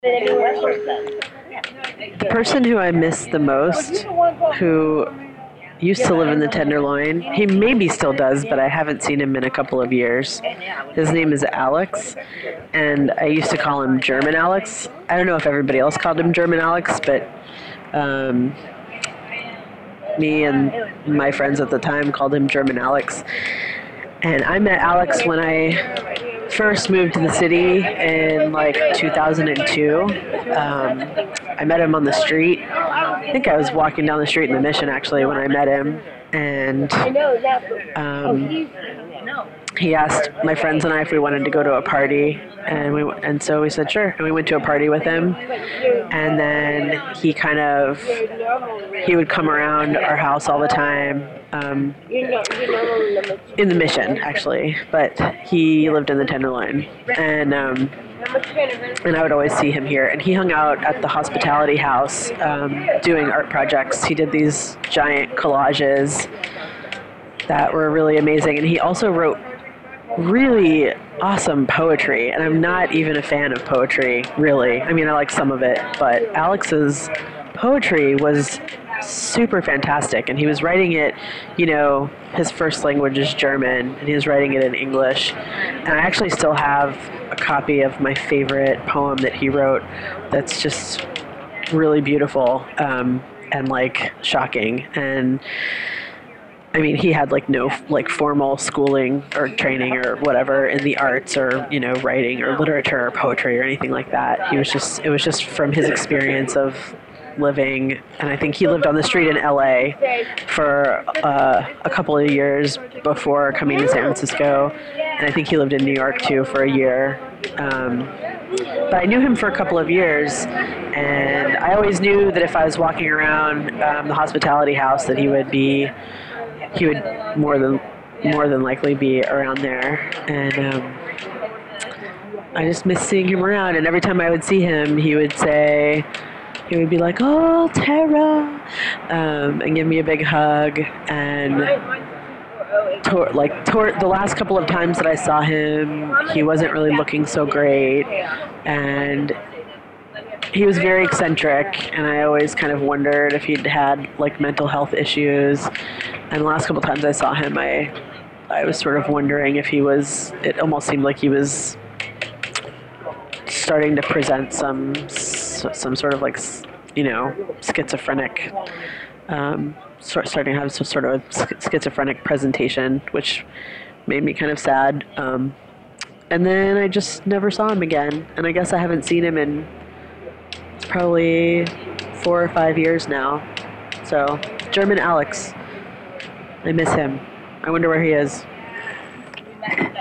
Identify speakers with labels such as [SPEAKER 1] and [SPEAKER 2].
[SPEAKER 1] The person who I miss the most, who used to live in the Tenderloin, he maybe still does, but I haven't seen him in a couple of years. His name is Alex, and I used to call him German Alex. I don't know if everybody else called him German Alex, but me and my friends at the time called him German Alex. And I met Alex when I first moved to the city in like 2002. I met him on the street. I think I was walking down the street in the Mission actually when I met him, and he asked my friends and I if we wanted to go to a party, and so we said sure, and we went to a party with him, and then he would come around our house all the time, in the Mission actually, but he lived in the Tenderloin, and I would always see him here, and he hung out at the hospitality house doing art projects. He did these giant collages that were really amazing, and he also wrote really awesome poetry, and I'm not even a fan of poetry, really. I mean, I like some of it, but Alex's poetry was super fantastic, and he was writing it, his first language is German, and he was writing it in English, and I actually still have a copy of my favorite poem that he wrote that's just really beautiful, and like shocking, and I mean, he had like no like formal schooling or training or whatever in the arts or, writing or literature or poetry or anything like that. It was just from his experience of living, and I think he lived on the street in LA for a couple of years before coming to San Francisco, and I think he lived in New York too for a year. But I knew him for a couple of years, and I always knew that if I was walking around the hospitality house that he would more than likely be around there, and I just miss seeing him around. And every time I would see him, he would be like, "Oh, Tara," and give me a big hug. And the last couple of times that I saw him, he wasn't really looking so great, and he was very eccentric, and I always kind of wondered if he'd had like mental health issues. And the last couple times I saw him, I was sort of wondering if it almost seemed like he was starting to present some sort of like, schizophrenic, starting to have some sort of schizophrenic presentation, which made me kind of sad. And then I just never saw him again, and I guess I haven't seen him in probably 4 or 5 years now. So, German Alex, I miss him. I wonder where he is.